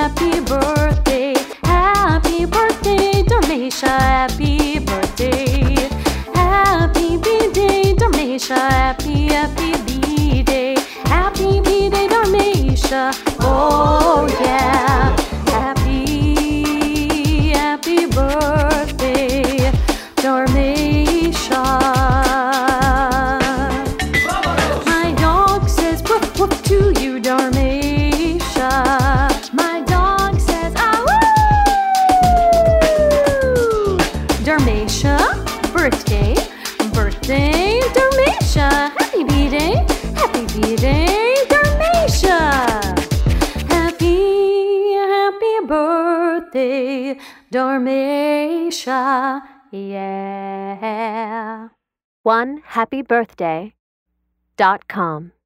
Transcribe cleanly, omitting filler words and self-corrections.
happy birthday, Darmeisha, happy birthday. Happy B-Day, Darmeisha, happy B-Day. Happy B-Day, Darmeisha, oh yeah. Happy birthday, Darmeisha. My dog says woof woof to you, Darmeisha. My dog says ah woo. Darmeisha, birthday, Darmeisha. Happy B-Day, Darmeisha. Happy birthday, Darmeisha, yeah. OneHappyBirthday.com